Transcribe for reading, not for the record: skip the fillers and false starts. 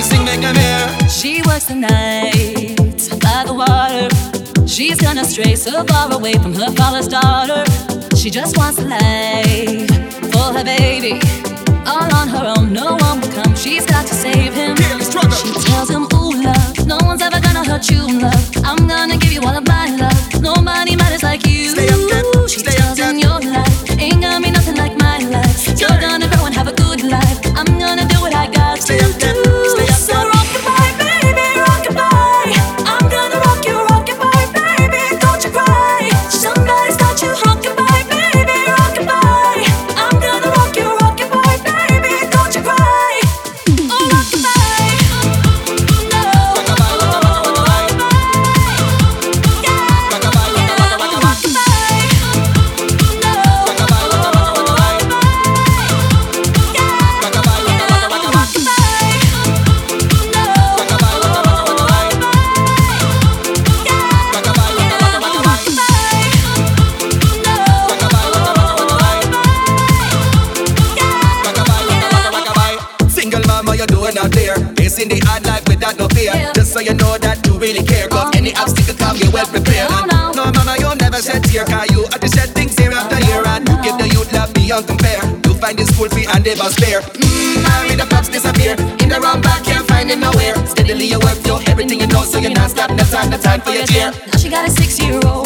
sing, make them hear. She works the night by the water. She's gonna stray so far away from her father's daughter. She just wants a life for her baby. All on her own, no one will come. She's got to save him. She tells him, ooh, love, no one's ever gonna hurt you, love. I'm gonna give you all of my love. Nobody matters like you. Stay up, girl. She tells him your life ain't gonna be nothing like my life. You're gonna grow and have a good life. I'm gonna do what I got to do. So rock-a-bye, baby, rock-a-bye. I'm gonna rock your bye, baby. Don't you cry. Somebody's got you. Rock-a-bye, baby, rock-a-bye. I'm gonna rock your bye, baby. Don't you cry. Oh, rock-a-bye. No. Single mama, you're doing out there, facing the hard life without no fear. Just so you know that you really care, cause any obstacle come, you're well prepared. No mama, you'll never shed tear, cause you are to shed things year after year. And you give the youth love beyond compare. You find the school fee and never spare. Marry the pops disappear, in the wrong back, can't find it nowhere. Steadily you work, you everything you know, so you're not stop, no time for your cheer. Now she got a 6-year-old.